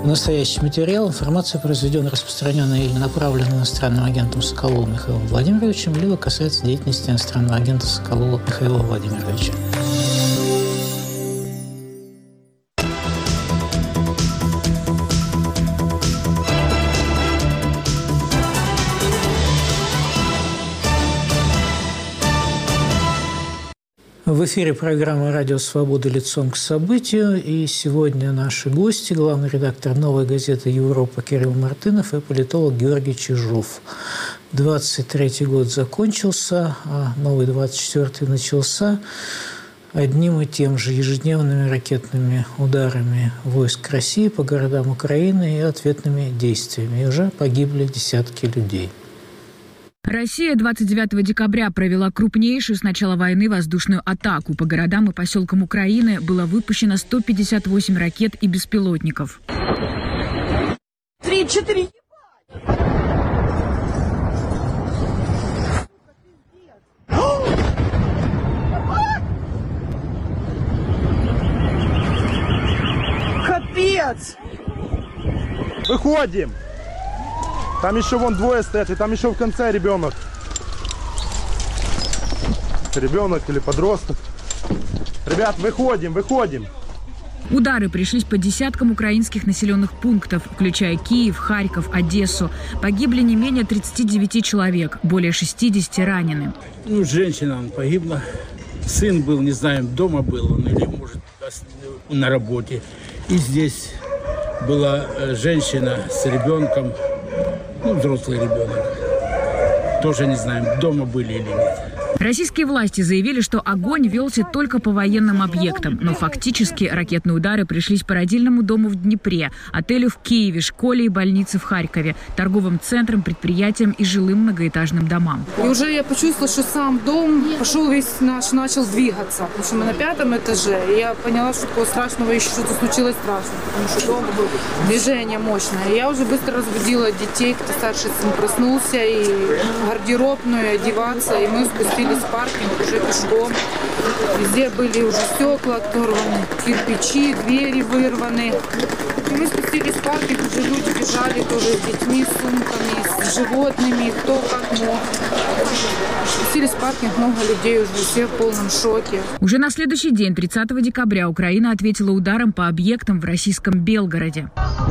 Настоящий материал, информация, произведенная, распространенная или направленная иностранным агентом Соколовым Михаилом Владимировичем, либо касается деятельности иностранного агента Соколова Михаила Владимировича. В эфире программа «Радио Свобода. Лицом к событию». И сегодня наши гости – главный редактор «Новой газеты Европа» Кирилл Мартынов и политолог Георгий Чижов. 23-й год закончился, а новый 24-й начался одним и тем же ежедневными ракетными ударами войск России по городам Украины и ответными действиями. И уже погибли десятки людей. Россия 29 декабря провела крупнейшую с начала войны воздушную атаку. По городам и поселкам Украины было выпущено 158 ракет и беспилотников. 3-4. Капец! Выходим! Там еще вон двое стоят, и там еще в конце ребенок. Ребенок или подросток. Ребят, выходим, выходим. Удары пришлись по десяткам украинских населенных пунктов, включая Киев, Харьков, Одессу. Погибли не менее 39 человек, более 60 ранены. Женщина погибла. Сын был, не знаем, дома был он или, может, на работе. И здесь была женщина с ребенком. Взрослый ребенок. Тоже не знаем, дома были или нет. Российские власти заявили, что огонь велся только по военным объектам. Но фактически ракетные удары пришлись по родильному дому в Днепре, отелю в Киеве, школе и больнице в Харькове, торговым центрам, предприятиям и жилым многоэтажным домам. И уже я почувствовала, что сам дом пошел весь начал двигаться. Потому что мы на 5-м этаже. И я поняла, что такого страшного еще что-то случилось страшно. Потому что дом был движение мощное. И я уже быстро разбудила детей, кто старший сын проснулся, и гардеробную, одеваться. И мы спустились в паркинг уже пешком. Везде были уже стекла оторваны, кирпичи, двери вырваны. И мы спустились в паркинг, уже люди бежали тоже с детьми, с сумками, с животными, кто как мог. Спустились в паркинг, много людей уже, все в полном шоке. Уже на следующий день, 30 декабря, Украина ответила ударом по объектам в российском Белгороде.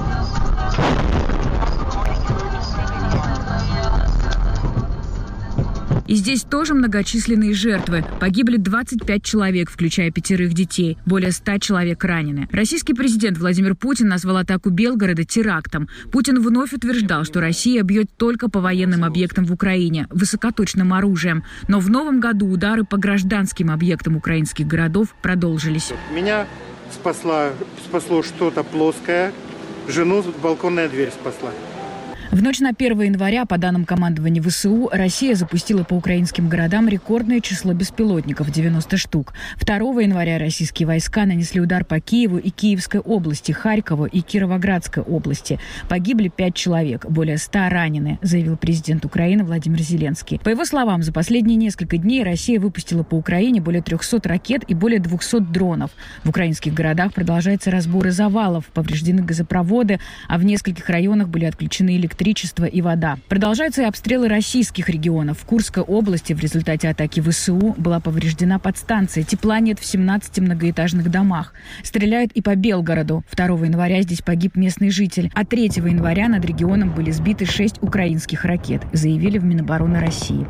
И здесь тоже многочисленные жертвы. Погибли 25 человек, включая 5 детей. Более 100 человек ранены. Российский президент Владимир Путин назвал атаку Белгорода терактом. Путин вновь утверждал, что Россия бьет только по военным объектам в Украине, высокоточным оружием. Но в новом году удары по гражданским объектам украинских городов продолжились. Меня спасло что-то плоское. Жену балконная дверь спасла. В ночь на 1 января, по данным командования ВСУ, Россия запустила по украинским городам рекордное число беспилотников – 90 штук. 2 января российские войска нанесли удар по Киеву и Киевской области, Харькову и Кировоградской области. Погибли 5 человек, более 100 ранены, заявил президент Украины Владимир Зеленский. По его словам, за последние несколько дней Россия выпустила по Украине более 300 ракет и более 200 дронов. В украинских городах продолжаются разборы завалов, повреждены газопроводы, а в нескольких районах были отключены электричество и вода. Продолжаются и обстрелы российских регионов. В Курской области в результате атаки ВСУ была повреждена подстанция. Тепла нет в 17 многоэтажных домах. Стреляют и по Белгороду. 2 января здесь погиб местный житель. А 3 января над регионом были сбиты 6 украинских ракет, заявили в Минобороны России.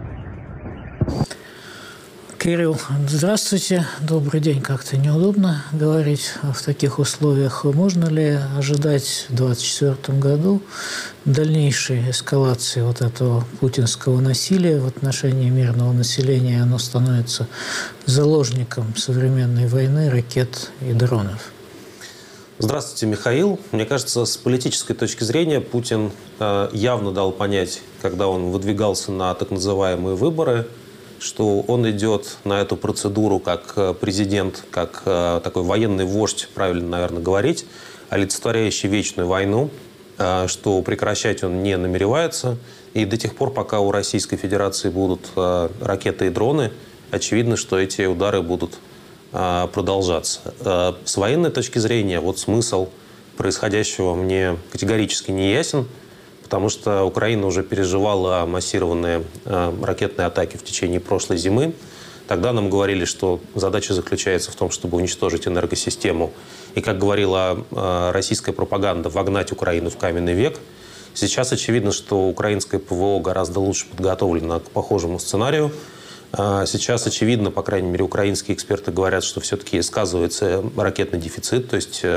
Кирилл, здравствуйте. Добрый день. Как-то неудобно говорить в таких условиях. Можно ли ожидать в 2024 году дальнейшей эскалации вот этого путинского насилия в отношении мирного населения? Оно становится заложником современной войны, ракет и дронов. Здравствуйте, Михаил. Мне кажется, с политической точки зрения Путин явно дал понять, когда он выдвигался на так называемые выборы, что он идет на эту процедуру как президент, как такой военный вождь, правильно, наверное, говорить, олицетворяющий вечную войну, что прекращать он не намеревается. И до тех пор, пока у Российской Федерации будут ракеты и дроны, очевидно, что эти удары будут продолжаться. С военной точки зрения, вот смысл происходящего мне категорически не ясен, потому что Украина уже переживала массированные ракетные атаки в течение прошлой зимы. Тогда нам говорили, что задача заключается в том, чтобы уничтожить энергосистему. И, как говорила российская пропаганда, вогнать Украину в каменный век. Сейчас очевидно, что украинское ПВО гораздо лучше подготовлено к похожему сценарию. Сейчас очевидно, по крайней мере, украинские эксперты говорят, что все-таки сказывается ракетный дефицит. То есть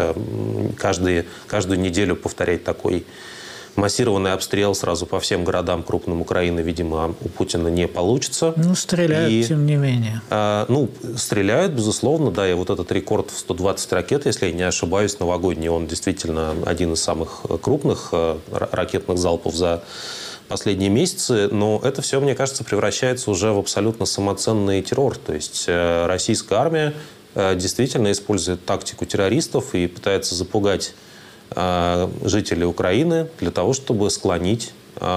каждую неделю повторять такой массированный обстрел сразу по всем городам крупным Украины, видимо, у Путина не получится. Ну, стреляют, тем не менее. Стреляют, безусловно, да. И вот этот рекорд в 120 ракет, если я не ошибаюсь, новогодний, он действительно один из самых крупных ракетных залпов за последние месяцы. Но это все, мне кажется, превращается уже в абсолютно самоценный террор. То есть российская армия действительно использует тактику террористов и пытается запугать жителей Украины для того, чтобы склонить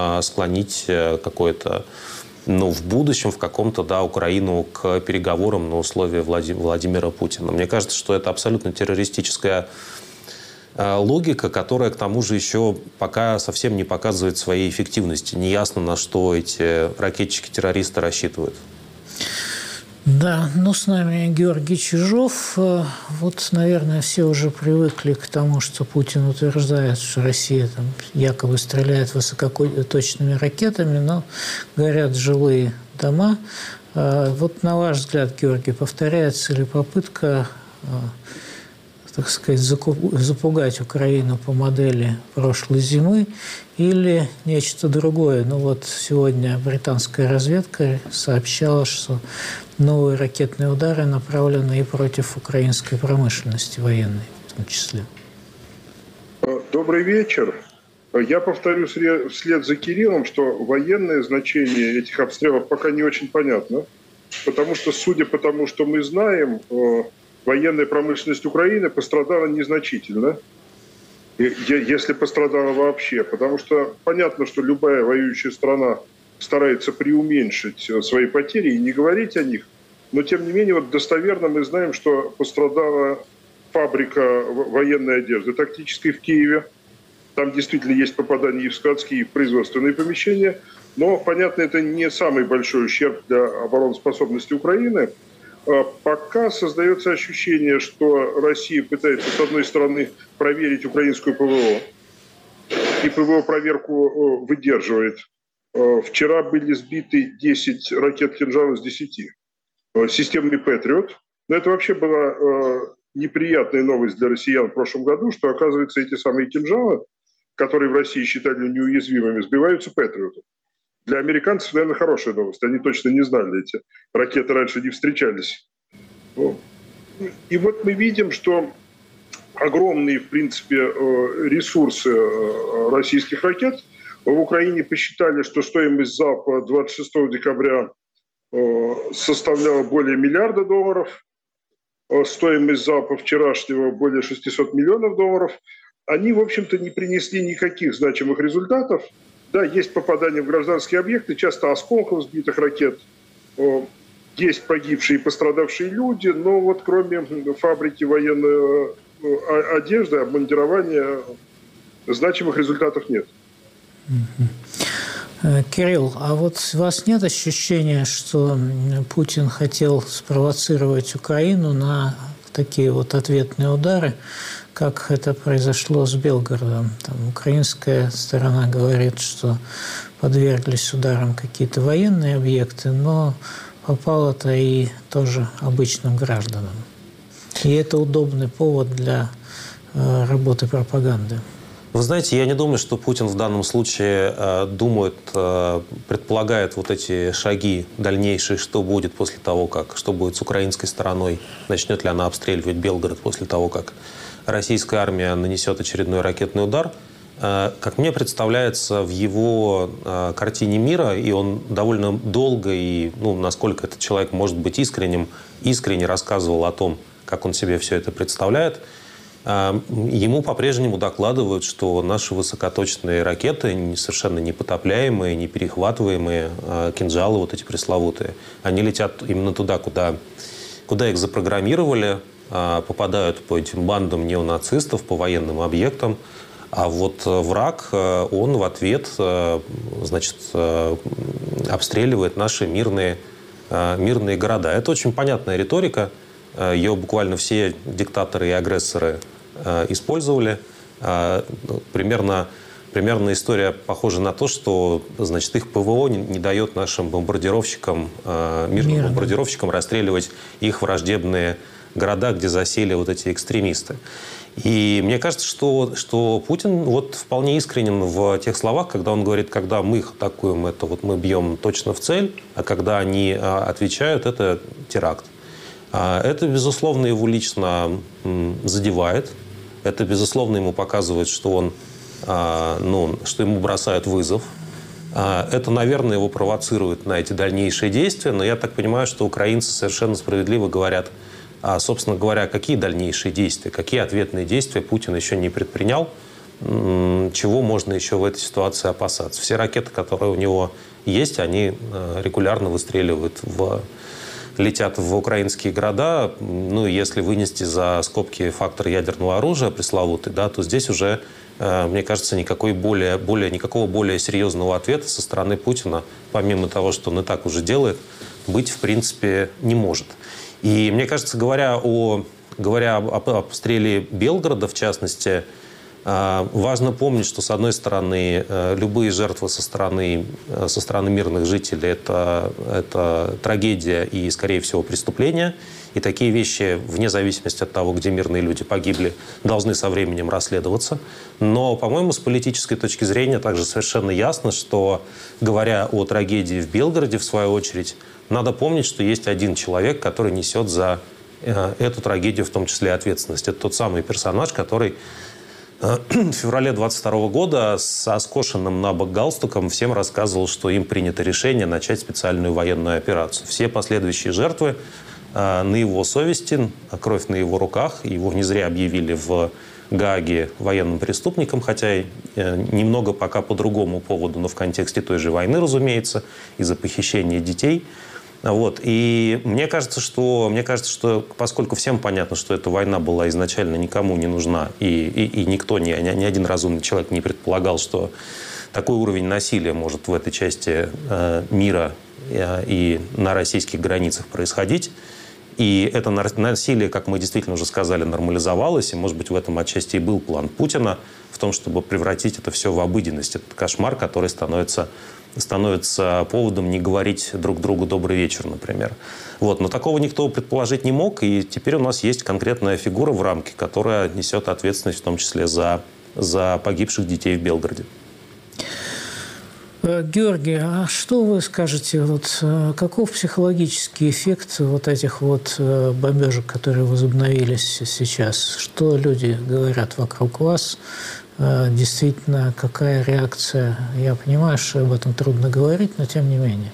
какое-то, в будущем, в каком-то, Украину к переговорам на условия Владимира Путина. Мне кажется, что это абсолютно террористическая логика, которая, к тому же, еще пока совсем не показывает своей эффективности. Неясно, на что эти ракетчики-террористы рассчитывают. Да, с нами Георгий Чижов. Вот, наверное, все уже привыкли к тому, что Путин утверждает, что Россия там якобы стреляет высокоточными ракетами, но горят жилые дома. Вот на ваш взгляд, Георгий, повторяется ли попытка, так сказать, запугать Украину по модели прошлой зимы или нечто другое? Сегодня британская разведка сообщала, что новые ракетные удары направлены и против украинской промышленности военной в том числе. Добрый вечер. Я повторю вслед за Кириллом, что военное значение этих обстрелов пока не очень понятно, потому что, судя по тому, что мы знаем, военная промышленность Украины пострадала незначительно, если пострадала вообще, потому что понятно, что любая воюющая страна старается преуменьшить свои потери и не говорить о них, но тем не менее достоверно мы знаем, что пострадала фабрика военной одежды тактической в Киеве. Там действительно есть попадания и в складские, и в производственные помещения, но, понятно, это не самый большой ущерб для обороноспособности Украины. Пока создается ощущение, что Россия пытается, с одной стороны, проверить украинскую ПВО, и ПВО проверку выдерживает. Вчера были сбиты 10 ракет «Кинжал» из 10 системами «Патриот». Но это вообще была неприятная новость для россиян в прошлом году, что, оказывается, эти самые «Кинжалы», которые в России считали неуязвимыми, сбиваются «Патриотом». Для американцев, наверное, хорошая новость. Они точно не знали, эти ракеты раньше не встречались. И вот мы видим, что огромные, в принципе, ресурсы российских ракет в Украине посчитали, что стоимость залпа 26 декабря составляла более $1 миллиарда, стоимость залпа вчерашнего более $600 миллионов. Они, в общем-то, не принесли никаких значимых результатов. Да, есть попадания в гражданские объекты, часто осколков сбитых ракет, есть погибшие и пострадавшие люди, но вот кроме фабрики военной одежды, обмундирования, значимых результатов нет. Кирилл, а вот у вас нет ощущения, что Путин хотел спровоцировать Украину на такие вот ответные удары, как это произошло с Белгородом? Там украинская сторона говорит, что подверглись ударам какие-то военные объекты, но попало-то и тоже обычным гражданам. И это удобный повод для работы пропаганды. Вы знаете, я не думаю, что Путин в данном случае предполагает вот эти шаги дальнейшие, что будет после того, что будет с украинской стороной, начнет ли она обстреливать Белгород после того, как российская армия нанесет очередной ракетный удар. Как мне представляется, в его картине мира, и он довольно долго, и насколько этот человек может быть искренне рассказывал о том, как он себе все это представляет, ему по-прежнему докладывают, что наши высокоточные ракеты, совершенно непотопляемые, неперехватываемые, кинжалы вот эти пресловутые, они летят именно туда, куда их запрограммировали. попадают по этим бандам неонацистов, по военным объектам. А вот враг, он в ответ, значит, обстреливает наши мирные города. Это очень понятная риторика. Ее буквально все диктаторы и агрессоры использовали. Примерно история похожа на то, что, значит, их ПВО не дает нашим бомбардировщикам, мирным бомбардировщикам расстреливать их враждебные города, где засели вот эти экстремисты. И мне кажется, что Путин вот вполне искренен в тех словах, когда он говорит, когда мы их атакуем, это вот мы бьем точно в цель, а когда они отвечают, это теракт. Это, безусловно, его лично задевает. Это, безусловно, ему показывает, что он, что ему бросают вызов. Это, наверное, его провоцирует на эти дальнейшие действия. Но я так понимаю, что украинцы совершенно справедливо говорят, собственно говоря, какие дальнейшие действия, какие ответные действия Путин еще не предпринял, чего можно еще в этой ситуации опасаться. Все ракеты, которые у него есть, они регулярно выстреливают, летят в украинские города. Ну, если вынести за скобки фактор ядерного оружия пресловутый, да, то здесь уже, мне кажется, никакого более серьезного ответа со стороны Путина, помимо того, что он и так уже делает, быть в принципе не может. И мне кажется, говоря об обстреле Белгорода, в частности, важно помнить, что, с одной стороны, любые жертвы со стороны мирных жителей – это трагедия и, скорее всего, преступление. И такие вещи, вне зависимости от того, где мирные люди погибли, должны со временем расследоваться. Но, по-моему, с политической точки зрения также совершенно ясно, что, говоря о трагедии в Белгороде, в свою очередь, надо помнить, что есть один человек, который несет за эту трагедию в том числе ответственность. Это тот самый персонаж, который в феврале 22 года со скошенным на бок галстуком всем рассказывал, что им принято решение начать специальную военную операцию. Все последующие жертвы на его совести, кровь на его руках. Его не зря объявили в Гааге военным преступником, хотя и немного пока по другому поводу, но в контексте той же войны, разумеется, из-за похищения детей. Вот. И мне кажется, что поскольку всем понятно, что эта война была изначально никому не нужна, и никто, ни один разумный человек не предполагал, что такой уровень насилия может в этой части мира и на российских границах происходить, и это насилие, как мы действительно уже сказали, нормализовалось, и, может быть, в этом отчасти и был план Путина, в том, чтобы превратить это все в обыденность, этот кошмар, который становится поводом не говорить друг другу «добрый вечер», например. Вот. Но такого никто предположить не мог, и теперь у нас есть конкретная фигура в рамке, которая несет ответственность в том числе за погибших детей в Белгороде. Георгий, а что вы скажете, каков психологический эффект вот этих бомбежек, которые возобновились сейчас? Что люди говорят вокруг вас? Действительно, какая реакция? Я понимаю, что об этом трудно говорить, но тем не менее.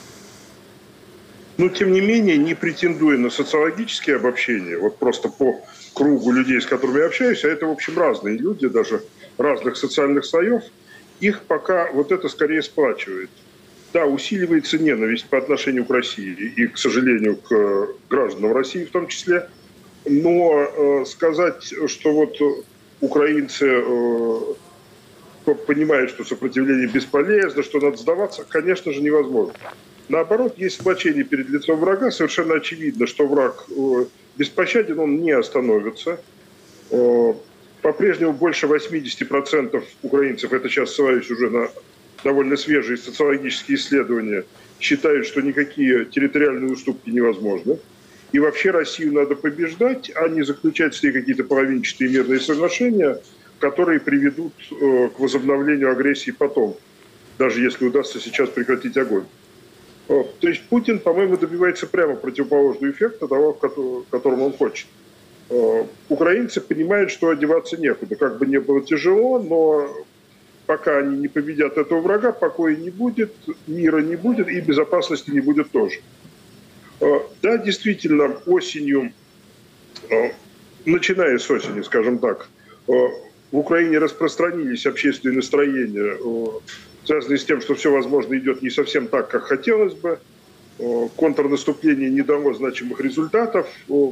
Тем не менее, не претендуя на социологические обобщения, просто по кругу людей, с которыми я общаюсь, а это, в общем, разные люди, даже разных социальных слоев, их пока это скорее сплачивает. Да, усиливается ненависть по отношению к России и, к сожалению, к гражданам России в том числе. Но сказать, что украинцы понимают, что сопротивление бесполезно, что надо сдаваться, конечно же, невозможно. Наоборот, есть сплочение перед лицом врага. Совершенно очевидно, что враг беспощаден, он не остановится. По-прежнему больше 80% украинцев, это сейчас ссылаюсь уже на довольно свежие социологические исследования, считают, что никакие территориальные уступки невозможны. И вообще Россию надо побеждать, а не заключать с ней какие-то половинчатые мирные соглашения, которые приведут к возобновлению агрессии потом, даже если удастся сейчас прекратить огонь. То есть Путин, по-моему, добивается прямо противоположного эффекта того, которого он хочет. Украинцы понимают, что одеваться некуда. Как бы не было тяжело, но пока они не победят этого врага, покоя не будет, мира не будет и безопасности не будет тоже. Да, действительно, осенью, начиная с осени, скажем так, в Украине распространились общественные настроения, связанные с тем, что все, возможно, идет не совсем так, как хотелось бы. Контрнаступление не дало значимых результатов.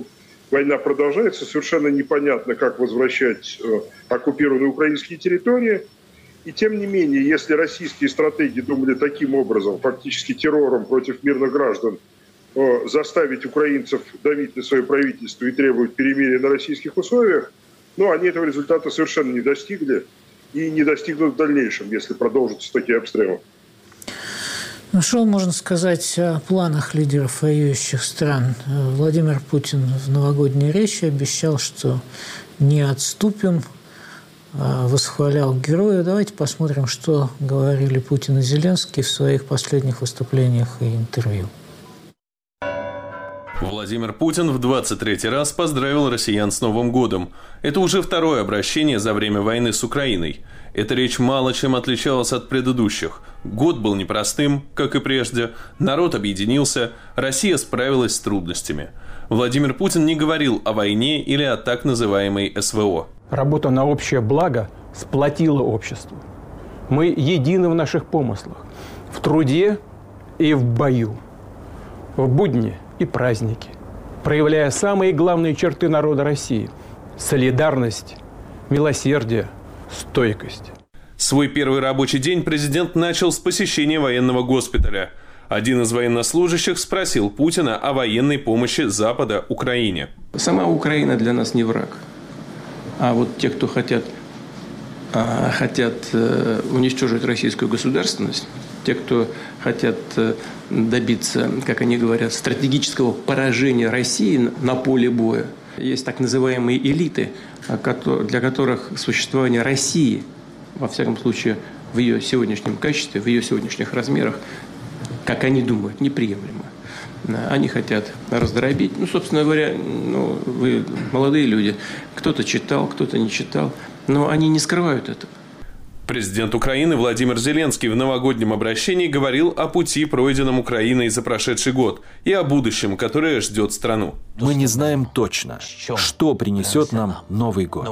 война продолжается, совершенно непонятно, как возвращать оккупированные украинские территории. И тем не менее, если российские стратеги думали таким образом, фактически террором против мирных граждан, заставить украинцев давить на свое правительство и требовать перемирия на российских условиях, но они этого результата совершенно не достигли и не достигнут в дальнейшем, если продолжатся такие обстрелы. Ну, что можно сказать о планах лидеров воюющих стран? Владимир Путин в новогодней речи обещал, что не отступим, восхвалял героя. Давайте посмотрим, что говорили Путин и Зеленский в своих последних выступлениях и интервью. Владимир Путин в 23-й раз поздравил россиян с Новым годом. Это уже второе обращение за время войны с Украиной. Эта речь мало чем отличалась от предыдущих. Год был непростым, как и прежде. Народ объединился, Россия справилась с трудностями. Владимир Путин не говорил о войне или о так называемой СВО. Работа на общее благо сплотила общество. Мы едины в наших помыслах, в труде и в бою, в будни и праздники, проявляя самые главные черты народа России – солидарность, милосердие, стойкость. Свой первый рабочий день президент начал с посещения военного госпиталя. Один из военнослужащих спросил Путина о военной помощи Запада Украине. Сама Украина для нас не враг. А вот те, кто хотят уничтожить российскую государственность, те, кто хотят добиться, как они говорят, стратегического поражения России на поле боя. Есть так называемые элиты, для которых существование России, во всяком случае, в ее сегодняшнем качестве, в ее сегодняшних размерах, как они думают, неприемлемо. Они хотят раздробить. Собственно говоря, вы молодые люди. Кто-то читал, кто-то не читал. Но они не скрывают этого. Президент Украины Владимир Зеленский в новогоднем обращении говорил о пути, пройденном Украиной за прошедший год, и о будущем, которое ждет страну. Мы не знаем точно, что принесет нам Новый год.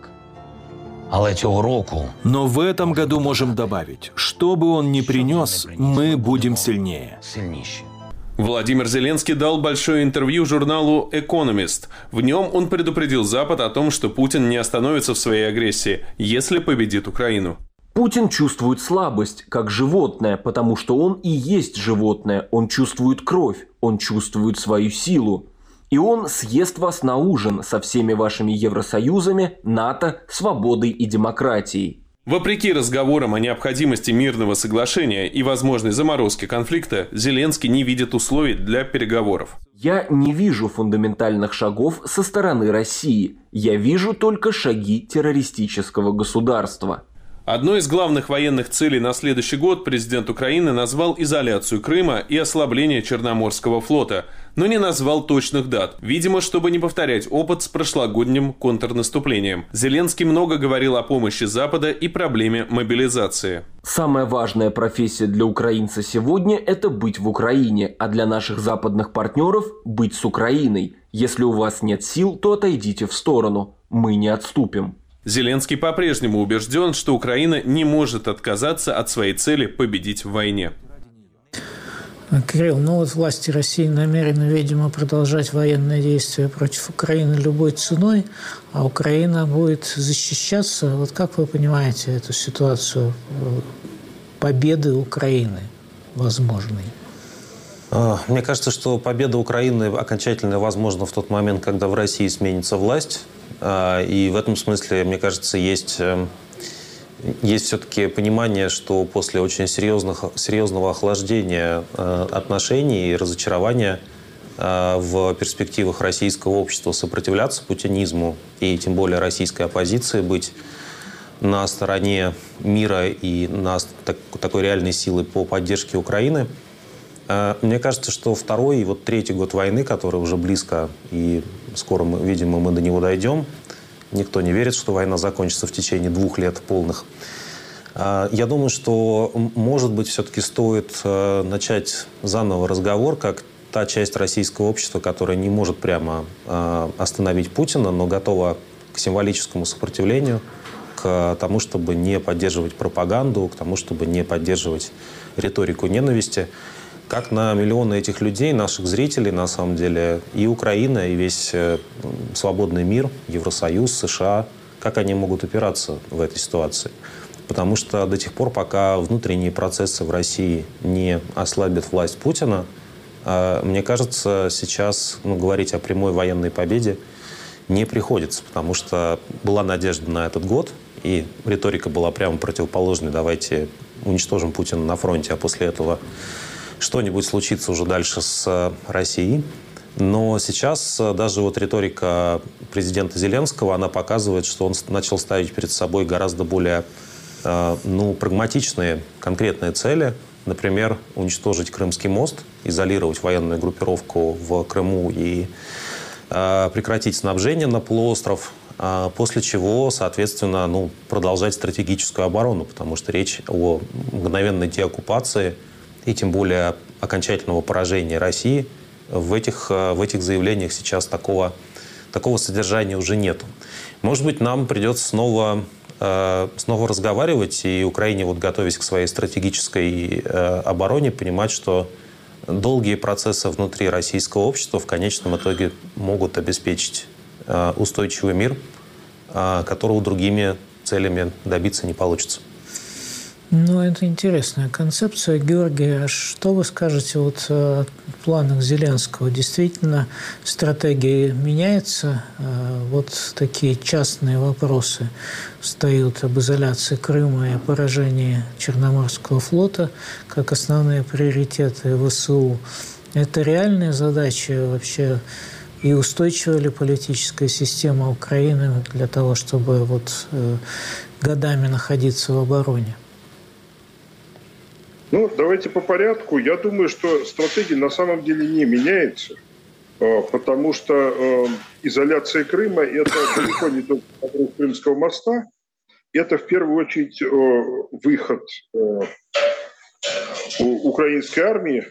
Но в этом году можем добавить, что бы он ни принес, мы будем сильнее. Владимир Зеленский дал большое интервью журналу «Экономист». В нем он предупредил Запад о том, что Путин не остановится в своей агрессии, если победит Украину. Путин чувствует слабость, как животное, потому что он и есть животное. Он чувствует кровь, он чувствует свою силу. И он съест вас на ужин со всеми вашими Евросоюзами, НАТО, свободой и демократией. Вопреки разговорам о необходимости мирного соглашения и возможной заморозки конфликта, Зеленский не видит условий для переговоров. Я не вижу фундаментальных шагов со стороны России. Я вижу только шаги террористического государства. Одной из главных военных целей на следующий год президент Украины назвал изоляцию Крыма и ослабление Черноморского флота, но не назвал точных дат, видимо, чтобы не повторять опыт с прошлогодним контрнаступлением. Зеленский много говорил о помощи Запада и проблеме мобилизации. Самая важная профессия для украинца сегодня – это быть в Украине, а для наших западных партнеров – быть с Украиной. Если у вас нет сил, то отойдите в сторону. Мы не отступим. Зеленский по-прежнему убежден, что Украина не может отказаться от своей цели победить в войне. Кирилл, власти России намерены, видимо, продолжать военные действия против Украины любой ценой, а Украина будет защищаться. Как вы понимаете эту ситуацию победы Украины возможной? Мне кажется, что победа Украины окончательно возможна в тот момент, когда в России сменится власть. И в этом смысле, мне кажется, есть все-таки понимание, что после очень серьезного охлаждения отношений и разочарования в перспективах российского общества сопротивляться путинизму и тем более российской оппозиции, быть на стороне мира и на такой реальной силы по поддержке Украины. Мне кажется, что второй и третий год войны, который уже близко, и скоро, видимо, мы до него дойдем. Никто не верит, что война закончится в течение 2 лет полных. Я думаю, что, может быть, все-таки стоит начать заново разговор, как та часть российского общества, которая не может прямо остановить Путина, но готова к символическому сопротивлению, к тому, чтобы не поддерживать пропаганду, к тому, чтобы не поддерживать риторику ненависти. Как на миллионы этих людей, наших зрителей, на самом деле, и Украина, и весь свободный мир, Евросоюз, США, как они могут опираться в этой ситуации? Потому что до тех пор, пока внутренние процессы в России не ослабят власть Путина, мне кажется, сейчас говорить о прямой военной победе не приходится, потому что была надежда на этот год, и риторика была прямо противоположной. Давайте уничтожим Путина на фронте, а после этого что-нибудь случится уже дальше с Россией. Но сейчас даже вот риторика президента Зеленского, она показывает, что он начал ставить перед собой гораздо более прагматичные, конкретные цели. Например, уничтожить Крымский мост, изолировать военную группировку в Крыму и прекратить снабжение на полуостров, после чего, соответственно, продолжать стратегическую оборону, потому что речь о мгновенной деоккупации и тем более окончательного поражения России в этих заявлениях сейчас такого содержания уже нету. Может быть, нам придется снова разговаривать, и Украине, готовясь к своей стратегической обороне, понимать, что долгие процессы внутри российского общества в конечном итоге могут обеспечить устойчивый мир, которого другими целями добиться не получится. Это интересная концепция. Георгий, а что вы скажете о планах Зеленского? Действительно, стратегия меняется? Такие частные вопросы встают об изоляции Крыма и о поражении Черноморского флота как основные приоритеты ВСУ. Это реальная задача вообще? И устойчива ли политическая система Украины для того, чтобы годами находиться в обороне? Давайте по порядку. Я думаю, что стратегия на самом деле не меняется, потому что изоляция Крыма – это далеко не только вопрос Крымского моста, это в первую очередь выход украинской армии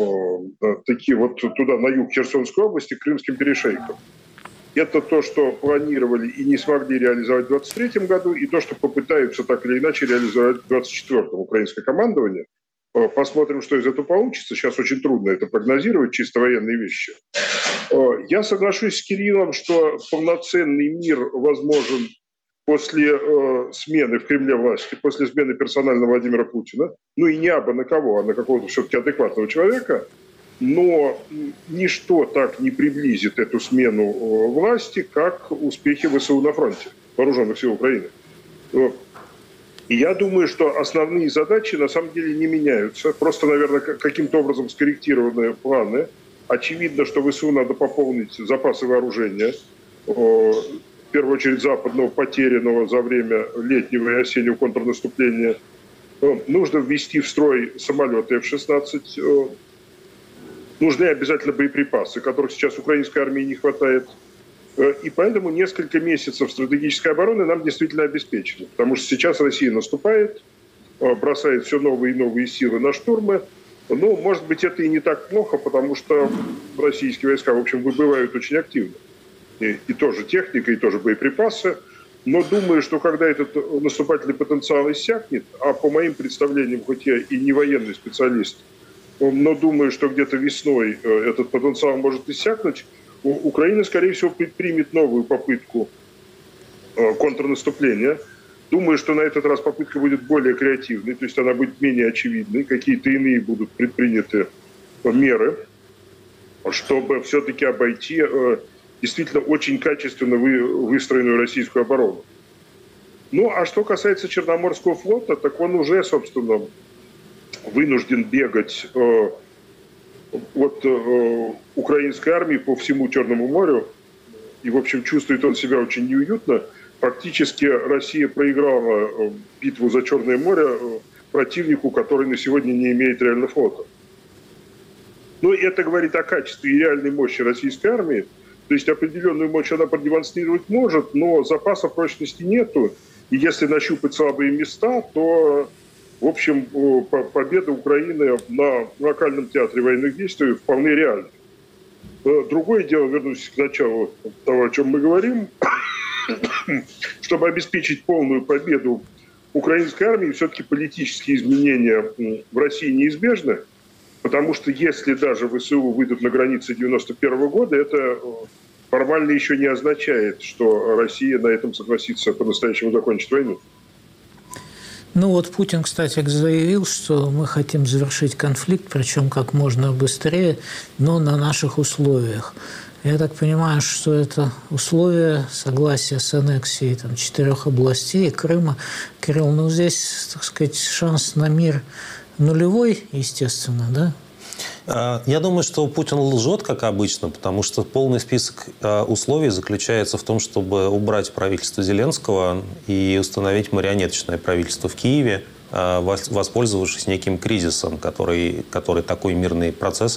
туда, на юг Херсонской области, к Крымским перешейкам. Это то, что планировали и не смогли реализовать в 2023 году, и то, что попытаются так или иначе реализовать в 2024 украинское командование. Посмотрим, что из этого получится. Сейчас очень трудно это прогнозировать, чисто военные вещи. Я соглашусь с Кириллом, что полноценный мир возможен после смены в Кремле власти, после смены персонально Владимира Путина. И не абы на кого, а на какого-то все-таки адекватного человека. Но ничто так не приблизит эту смену власти, как успехи ВСУ на фронте, вооруженных сил Украины. И я думаю, что основные задачи на самом деле не меняются. Просто, наверное, каким-то образом скорректированы планы. Очевидно, что ВСУ надо пополнить запасы вооружения. В первую очередь западного, потерянного за время летнего и осеннего контрнаступления. Нужно ввести в строй самолеты F-16. Нужны обязательно боеприпасы, которых сейчас украинской армии не хватает. И поэтому несколько месяцев стратегической обороны нам действительно обеспечены. Потому что сейчас Россия наступает, бросает все новые и новые силы на штурмы. Может быть, это и не так плохо, потому что российские войска, в общем, выбывают очень активно. И тоже техника, и тоже боеприпасы. Но думаю, что когда этот наступательный потенциал иссякнет, а по моим представлениям, хоть я и не военный специалист, но думаю, что где-то весной этот потенциал может иссякнуть, Украина, скорее всего, предпримет новую попытку контрнаступления. Думаю, что на этот раз попытка будет более креативной, то есть она будет менее очевидной, какие-то иные будут предприняты меры, чтобы все-таки обойти действительно очень качественно выстроенную российскую оборону. А что касается Черноморского флота, так он уже, собственно, вынужден бегать от украинской армии по всему Черному морю. И, в общем, чувствует он себя очень неуютно. Фактически Россия проиграла битву за Черное море противнику, который на сегодня не имеет реально флота. Это говорит о качестве и реальной мощи российской армии. То есть определенную мощь она продемонстрировать может, но запаса прочности нету. И если нащупать слабые места, то... В общем, победа Украины на локальном театре военных действий вполне реальна. Другое дело, вернусь к началу того, о чем мы говорим, чтобы обеспечить полную победу украинской армии, все-таки политические изменения в России неизбежны. Потому что если даже ВСУ выйдут на границы 1991 года, это формально еще не означает, что Россия на этом согласится по-настоящему закончить войну. Ну вот Путин, кстати, заявил, что мы хотим завершить конфликт, причем как можно быстрее, но на наших условиях. Я так понимаю, что это условия согласия с аннексией 4 областей Крыма. Кирилл, ну здесь, так сказать, шанс на мир нулевой, естественно, да? Я думаю, что Путин лжет, как обычно, потому что полный список условий заключается в том, чтобы убрать правительство Зеленского и установить марионеточное правительство в Киеве, воспользовавшись неким кризисом, который такой мирный процесс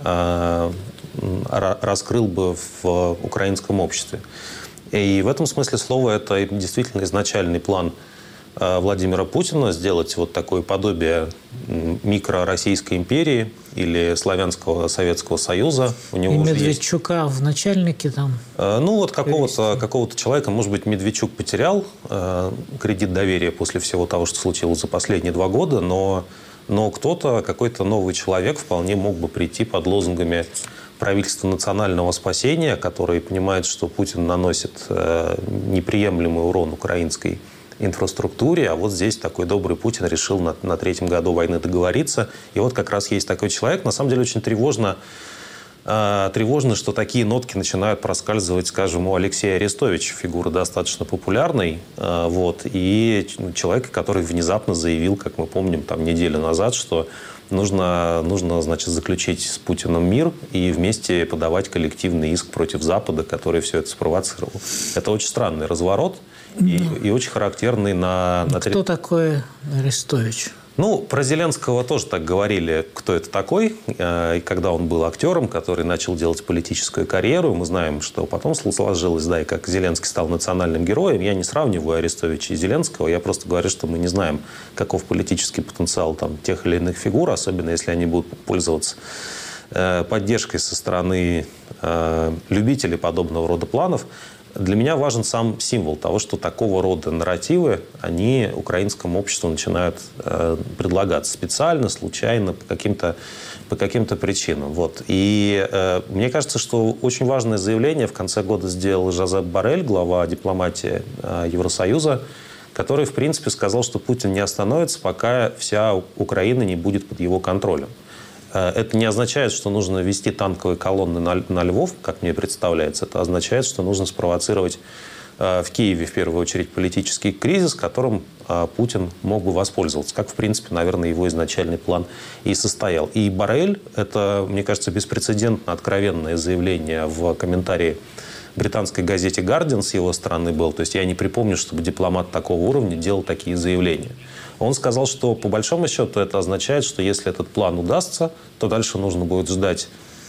раскрыл бы в украинском обществе. И в этом смысле слова это действительно изначальный план Владимира Путина сделать вот такое подобие микро-российской империи или славянского Советского Союза. У него и уже Медведчука есть... в начальнике там. Ну вот какого-то человека, может быть, Медведчук потерял кредит доверия после всего того, что случилось за последние 2 года, но кто-то, какой-то новый человек вполне мог бы прийти под лозунгами правительства национального спасения, который понимает, что Путин наносит неприемлемый урон украинской инфраструктуре, а вот здесь такой добрый Путин решил на 3-м году войны договориться. И вот как раз есть такой человек. На самом деле очень тревожно, что такие нотки начинают проскальзывать, скажем, у Алексея Арестовича, фигура достаточно популярной, и человека, который внезапно заявил, как мы помним, неделю назад, что нужно, значит, заключить с Путиным мир и вместе подавать коллективный иск против Запада, который все это спровоцировал. Это очень странный разворот и очень характерный на... Кто такой Арестович? Ну, про Зеленского тоже так говорили, кто это такой. И когда он был актером, который начал делать политическую карьеру, мы знаем, что потом сложилось, и как Зеленский стал национальным героем. Я не сравниваю Арестовича и Зеленского, я просто говорю, что мы не знаем, каков политический потенциал тех или иных фигур, особенно если они будут пользоваться поддержкой со стороны любителей подобного рода планов. Для меня важен сам символ того, что такого рода нарративы, они украинскому обществу начинают предлагаться специально, случайно, по каким-то причинам. Вот. И мне кажется, что очень важное заявление в конце года сделал Жозеп Боррель, глава дипломатии Евросоюза, который, в принципе, сказал, что Путин не остановится, пока вся Украина не будет под его контролем. Это не означает, что нужно вести танковые колонны на Львов, как мне представляется. Это означает, что нужно спровоцировать в Киеве, в первую очередь, политический кризис, которым Путин мог бы воспользоваться. Как, в принципе, наверное, его изначальный план и состоял. И Боррель – это, мне кажется, беспрецедентно откровенное заявление в комментарии британской газете «Гардиан» с его стороны был. То есть я не припомню, чтобы дипломат такого уровня делал такие заявления. Он сказал, что по большому счету это означает, что если этот план удастся, то дальше нужно будет ждать,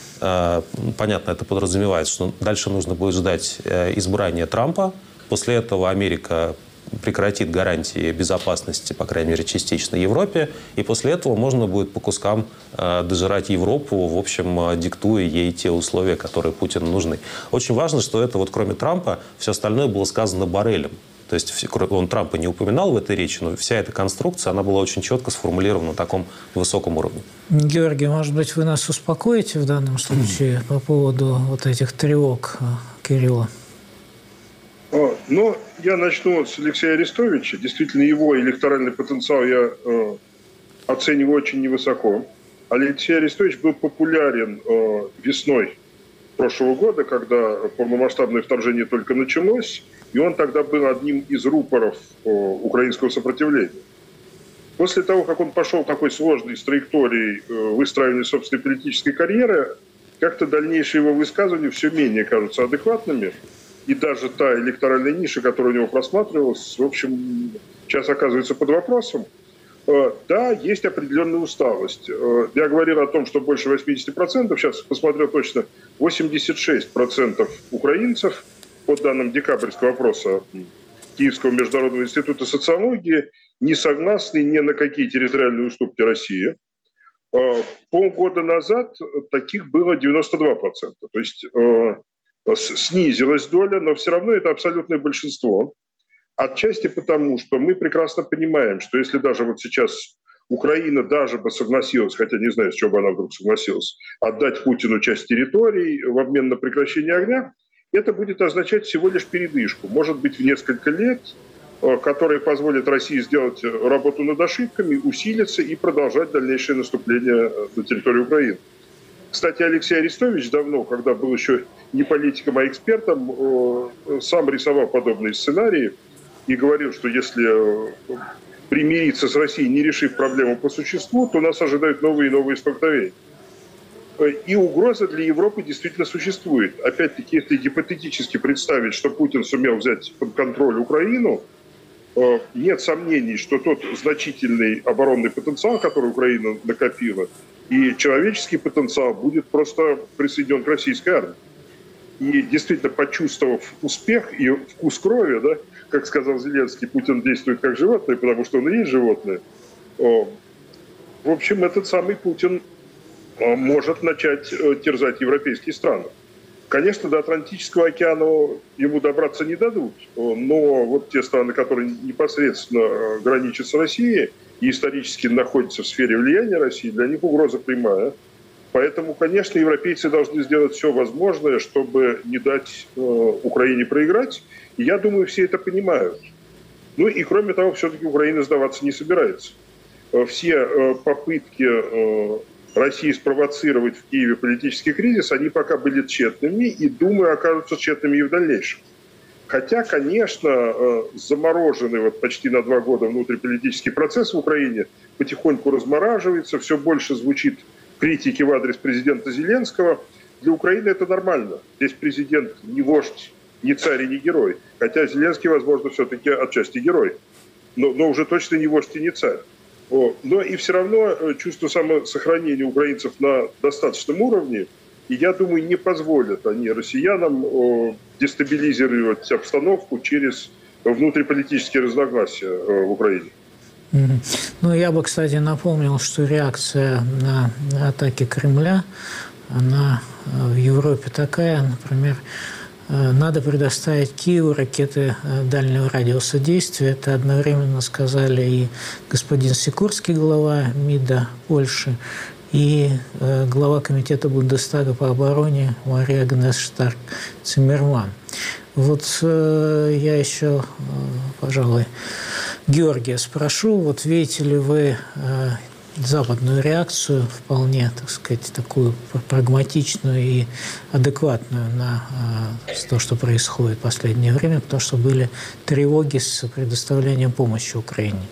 понятно, это подразумевает, что дальше нужно будет ждать избрания Трампа. После этого Америка прекратит гарантии безопасности, по крайней мере, частично Европе. И после этого можно будет по кускам дожирать Европу, в общем, диктуя ей те условия, которые Путину нужны. Очень важно, что это кроме Трампа, все остальное было сказано Боррелем. То есть он Трампа не упоминал в этой речи, но вся эта конструкция, она была очень четко сформулирована на таком высоком уровне. Георгий, может быть, вы нас успокоите в данном случае по поводу этих тревог Кирилла? Ну, я начну с Алексея Арестовича. Действительно, его электоральный потенциал я оцениваю очень невысоко. Алексей Арестович был популярен весной прошлого года, когда полномасштабное вторжение только началось, и он тогда был одним из рупоров украинского сопротивления. После того, как он пошел такой сложной с траекторией выстраивания собственной политической карьеры, как-то дальнейшие его высказывания все менее кажутся адекватными. И даже та электоральная ниша, которая у него просматривалась, в общем, сейчас оказывается под вопросом. Да, есть определенная усталость. Я говорил о том, что больше 80%, сейчас посмотрел точно, 86% украинцев, по данным декабрьского опроса Киевского международного института социологии, не согласны ни на какие территориальные уступки России. Полгода назад таких было 92%. То есть снизилась доля, но все равно это абсолютное большинство. Отчасти потому, что мы прекрасно понимаем, что если даже сейчас Украина даже бы согласилась, хотя не знаю, с чего бы она вдруг согласилась, отдать Путину часть территорий в обмен на прекращение огня, это будет означать всего лишь передышку, может быть, в несколько лет, которая позволит России сделать работу над ошибками, усилиться и продолжать дальнейшее наступление на территорию Украины. Кстати, Алексей Арестович давно, когда был еще не политиком, а экспертом, сам рисовал подобные сценарии и говорил, что если примириться с Россией, не решив проблему по существу, то нас ожидают новые и новые столкновения. И угроза для Европы действительно существует. Опять-таки, если гипотетически представить, что Путин сумел взять под контроль Украину, нет сомнений, что тот значительный оборонный потенциал, который Украина накопила, и человеческий потенциал будет просто присоединен к российской армии. И действительно, почувствовав успех и вкус крови, да, как сказал Зеленский, Путин действует как животное, потому что он и есть животное. В общем, этот самый Путин может начать терзать европейские страны. Конечно, до Атлантического океана ему добраться не дадут, но вот те страны, которые непосредственно граничат с Россией и исторически находятся в сфере влияния России, для них угроза прямая. Поэтому, конечно, европейцы должны сделать все возможное, чтобы не дать Украине проиграть. И я думаю, все это понимают. Ну и, кроме того, все-таки Украина сдаваться не собирается. Все попытки России спровоцировать в Киеве политический кризис, они пока были тщетными, и, думаю, окажутся тщетными и в дальнейшем. Хотя, конечно, замороженный вот почти на 2 года внутриполитический процесс в Украине потихоньку размораживается, все больше звучит критики в адрес президента Зеленского. Для Украины это нормально. Здесь президент не вождь, не царь и не герой. Хотя Зеленский, возможно, все-таки отчасти герой. Но уже точно не вождь и не царь. Но и все равно чувство самосохранения украинцев на достаточном уровне, и я думаю, не позволят они россиянам дестабилизировать обстановку через внутриполитические разногласия в Украине. Ну, я бы, кстати, напомнил, что реакция на атаки Кремля, она в Европе такая, например, надо предоставить Киеву ракеты дальнего радиуса действия. Это одновременно сказали и господин Сикорский, глава МИДа Польши, и глава комитета Бундестага по обороне Мария Агнес Штарк-Циммерман. Вот я еще, пожалуй, Георгия спрошу, вот видите ли вы западную реакцию, вполне, так сказать, такую прагматичную и адекватную на то, что происходит в последнее время, потому что были тревоги с предоставлением помощи Украине.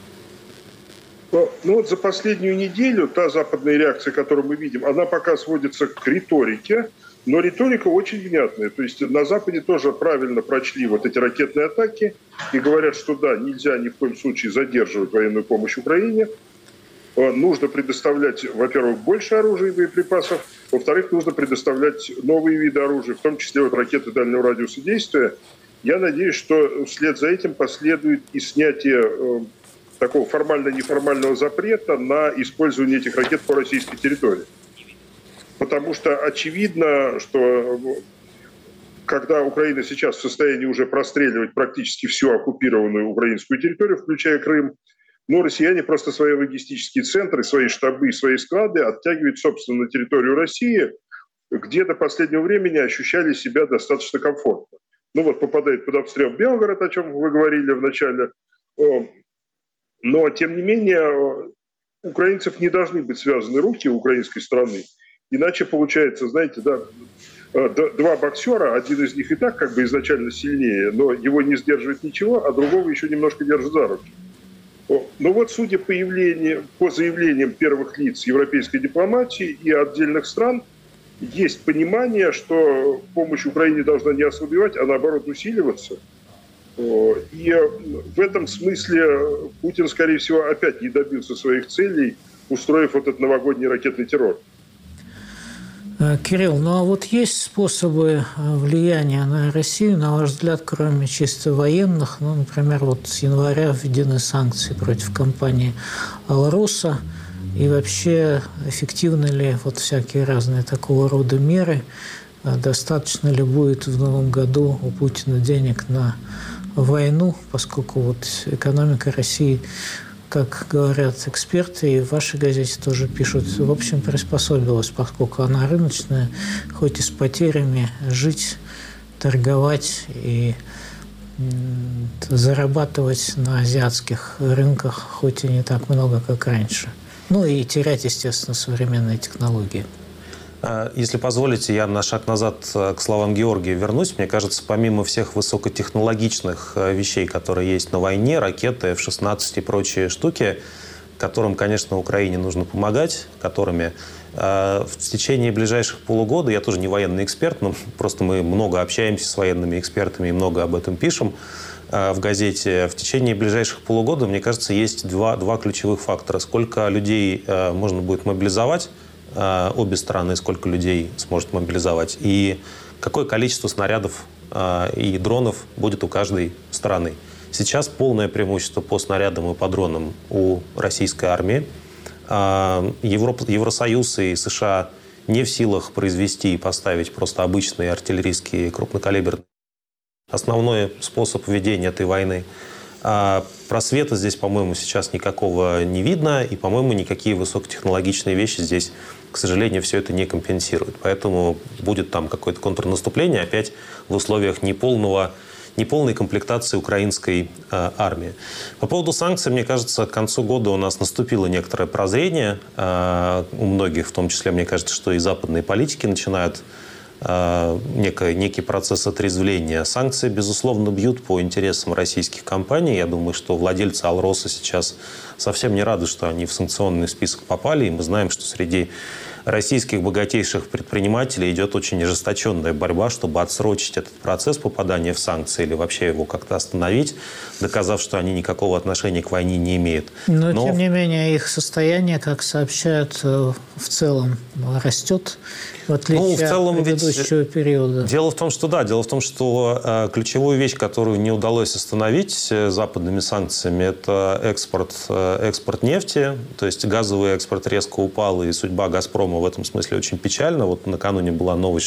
Ну вот за последнюю неделю та западная реакция, которую мы видим, она пока сводится к риторике, но риторика очень внятная. То есть на Западе тоже правильно прочли вот эти ракетные атаки и говорят, что да, нельзя ни в коем случае задерживать военную помощь Украине. Нужно предоставлять, во-первых, больше оружия и боеприпасов, во-вторых, нужно предоставлять новые виды оружия, в том числе вот ракеты дальнего радиуса действия. Я надеюсь, что вслед за этим последует и снятие такого формально-неформального запрета на использование этих ракет по российской территории. Потому что очевидно, что когда Украина сейчас в состоянии уже простреливать практически всю оккупированную украинскую территорию, включая Крым, но россияне просто свои логистические центры, свои штабы, свои склады оттягивают, собственно, на территорию России, где до последнего времени ощущали себя достаточно комфортно. Ну вот попадает под обстрел Белгород, о чем вы говорили в начале. Но, тем не менее, украинцев не должны быть связаны руки у украинской стороны. Иначе получается, знаете, да, 2 боксера, один из них и так как бы изначально сильнее, но его не сдерживает ничего, а другого еще немножко держит за руки. Но вот судя по заявлениям первых лиц европейской дипломатии и отдельных стран, есть понимание, что помощь Украине должна не ослабевать, а наоборот усиливаться. И в этом смысле Путин, скорее всего, опять не добился своих целей, устроив вот этот новогодний ракетный террор. Кирилл, ну а вот есть способы влияния на Россию, на ваш взгляд, кроме чисто военных? Ну, например, вот с января введены санкции против компании «Алроса». И вообще, эффективны ли вот всякие разные такого рода меры? Достаточно ли будет в новом году у Путина денег на войну, поскольку вот экономика России как говорят эксперты, и в вашей газете тоже пишут, в общем, приспособилась, поскольку она рыночная, хоть и с потерями, жить, торговать и зарабатывать на азиатских рынках, хоть и не так много, как раньше. Ну и терять, естественно, современные технологии. Если позволите, я на шаг назад к словам Георгия вернусь. Мне кажется, помимо всех высокотехнологичных вещей, которые есть на войне, ракеты, F-16 и прочие штуки, которым, конечно, Украине нужно помогать, которыми в течение ближайших полугода, я тоже не военный эксперт, но просто мы много общаемся с военными экспертами и много об этом пишем в газете. В течение ближайших полугода, мне кажется, есть два ключевых фактора. Сколько людей можно будет мобилизовать, обе стороны, сколько людей сможет мобилизовать, и какое количество снарядов и дронов будет у каждой стороны. Сейчас полное преимущество по снарядам и по дронам у российской армии. Евросоюз и США не в силах произвести и поставить просто обычные артиллерийские крупнокалиберные. Основной способ ведения этой войны. Просвета здесь, по-моему, сейчас никакого не видно, и, по-моему, никакие высокотехнологичные вещи здесь, к сожалению, все это не компенсируют. Поэтому будет там какое-то контрнаступление опять в условиях неполной комплектации украинской армии. По поводу санкций, мне кажется, к концу года у нас наступило некоторое прозрение. У многих, в том числе, мне кажется, что и западные политики начинают некий процесс отрезвления. Санкции, безусловно, бьют по интересам российских компаний. Я думаю, что владельцы «Алроса» сейчас совсем не рады, что они в санкционный список попали. И мы знаем, что среди российских богатейших предпринимателей идет очень ожесточенная борьба, чтобы отсрочить этот процесс попадания в санкции или вообще его как-то остановить, доказав, что они никакого отношения к войне не имеют. Но тем не менее, их состояние, как сообщают, в целом растет, в отличие от предыдущего периода. Дело в том, что дело в том, что ключевую вещь, которую не удалось остановить западными санкциями, это экспорт нефти. То есть газовый экспорт резко упал, и судьба «Газпрома» в этом смысле очень печальна. Вот накануне была новость,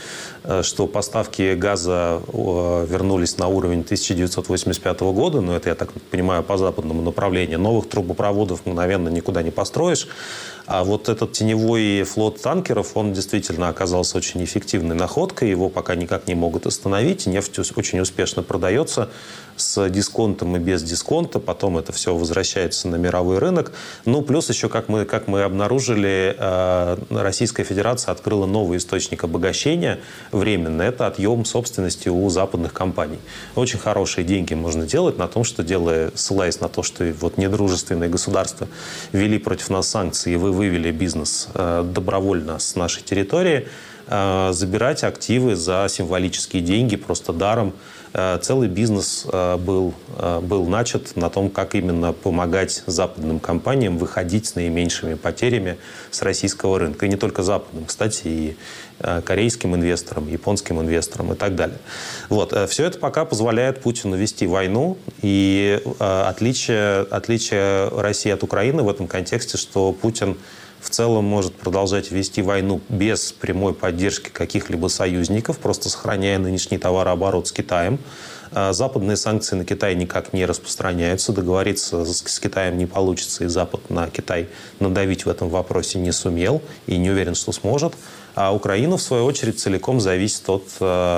что поставки газа вернулись на уровень 1985 года, но это, я так понимаю, по западному направлению. Новых трубопроводов мгновенно никуда не построишь. А вот этот теневой флот танкеров, он действительно оказался очень эффективной находкой. Его пока никак не могут остановить. Нефть очень успешно продается с дисконтом и без дисконта. Потом это все возвращается на мировой рынок. Ну, плюс еще, как мы обнаружили, Российская Федерация открыла новый источник обогащения временно. Это отъем собственности у западных компаний. Очень хорошие деньги можно делать на том, что ссылаясь на то, что вот недружественные государства ввели против нас санкции, и вы вывели бизнес добровольно с нашей территории, забирать активы за символические деньги просто даром. Целый бизнес был начат на том, как именно помогать западным компаниям выходить с наименьшими потерями с российского рынка. И не только западным, кстати, и корейским инвесторам, японским инвесторам и так далее. Вот. Все это пока позволяет Путину вести войну. И отличие России от Украины в этом контексте, что Путин в целом может продолжать вести войну без прямой поддержки каких-либо союзников, просто сохраняя нынешний товарооборот с Китаем. Западные санкции на Китай никак не распространяются. Договориться с Китаем не получится, и Запад на Китай надавить в этом вопросе не сумел и не уверен, что сможет. А Украина, в свою очередь, целиком зависит от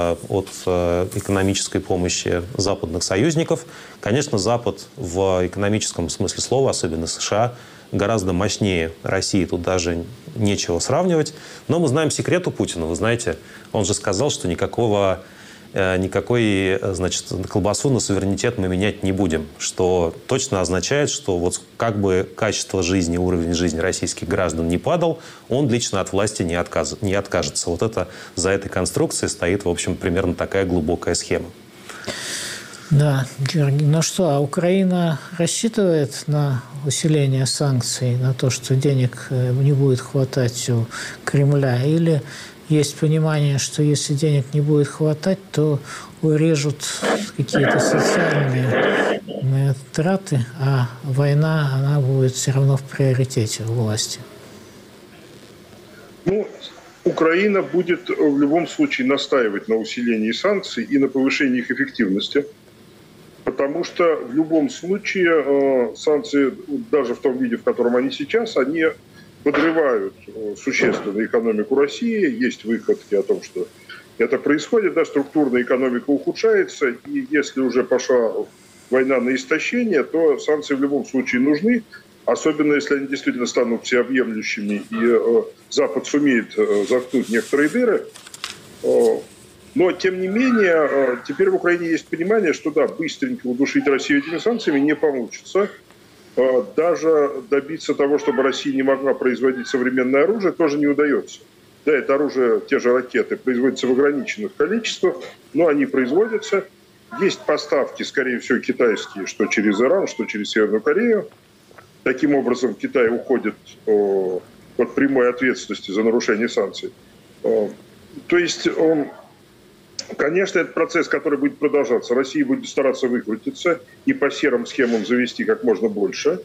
экономической помощи западных союзников. Конечно, Запад в экономическом смысле слова, особенно США, гораздо мощнее России, тут даже нечего сравнивать. Но мы знаем секрет у Путина, вы знаете, он же сказал, что никакой, значит, колбасу на суверенитет мы менять не будем, что точно означает, что вот как бы качество жизни, уровень жизни российских граждан не падал, он лично от власти не откажется. Вот это за этой конструкцией стоит, в общем, примерно такая глубокая схема. Да, Георгий, ну что, а Украина рассчитывает на усиление санкций, на то, что денег не будет хватать у Кремля? Или есть понимание, что если денег не будет хватать, то урежут какие-то социальные траты, а война, она будет все равно в приоритете у власти? Ну, Украина будет в любом случае настаивать на усилении санкций и на повышении их эффективности. Потому что в любом случае санкции, даже в том виде, в котором они сейчас, они подрывают существенно экономику России. Есть выходки о том, что это происходит. Да, структурная экономика ухудшается. И если уже пошла война на истощение, то санкции в любом случае нужны. Особенно если они действительно станут всеобъемлющими и Запад сумеет заткнуть некоторые дыры. Но, тем не менее, теперь в Украине есть понимание, что да, быстренько удушить Россию этими санкциями не получится. Даже добиться того, чтобы Россия не могла производить современное оружие, тоже не удается. Да, это оружие, те же ракеты, производятся в ограниченных количествах, но они производятся. Есть поставки, скорее всего, китайские, что через Иран, что через Северную Корею. Таким образом, Китай уходит от прямой ответственности за нарушение санкций. То есть... Конечно, это процесс, который будет продолжаться. Россия будет стараться выкрутиться и по серым схемам завести как можно больше.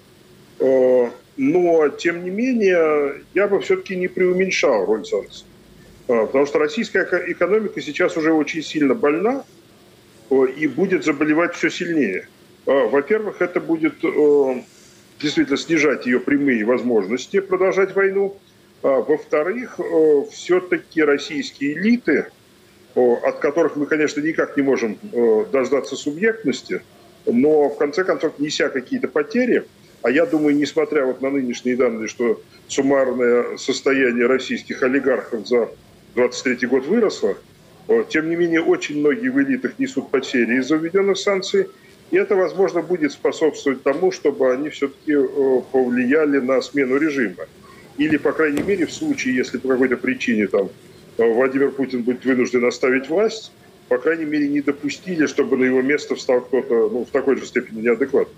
Но, тем не менее, я бы все-таки не преуменьшал роль санкций. Потому что российская экономика сейчас уже очень сильно больна и будет заболевать все сильнее. Во-первых, это будет действительно снижать ее прямые возможности продолжать войну. Во-вторых, все-таки российские элиты, от которых мы, конечно, никак не можем дождаться субъектности, но, в конце концов, неся какие-то потери, а я думаю, несмотря вот на нынешние данные, что суммарное состояние российских олигархов за 2023 год выросло, тем не менее, очень многие в элитах несут потери из-за введенных санкций, и это, возможно, будет способствовать тому, чтобы они все-таки повлияли на смену режима. Или, по крайней мере, в случае, если по какой-то причине там Владимир Путин будет вынужден оставить власть, по крайней мере, не допустили, чтобы на его место встал кто-то в такой же степени неадекватный.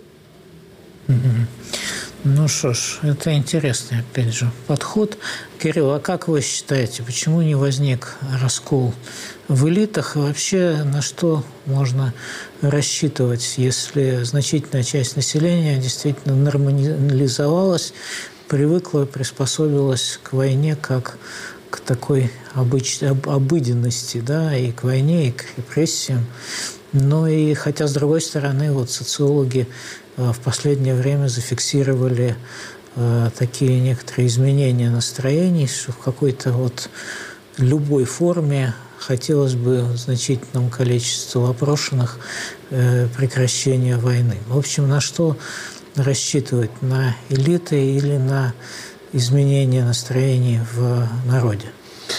Ну что ж, это интересный, опять же, подход. Кирилл, а как вы считаете, почему не возник раскол в элитах? И вообще, на что можно рассчитывать, если значительная часть населения действительно нормализовалась, привыкла, приспособилась к войне как к такой обыденности, да, и к войне, и к репрессиям. Но и хотя, с другой стороны, вот социологи в последнее время зафиксировали такие некоторые изменения настроений, что в какой-то вот любой форме хотелось бы значительному количеству опрошенных прекращения войны. В общем, на что рассчитывать? На элиты или на изменения настроений в народе?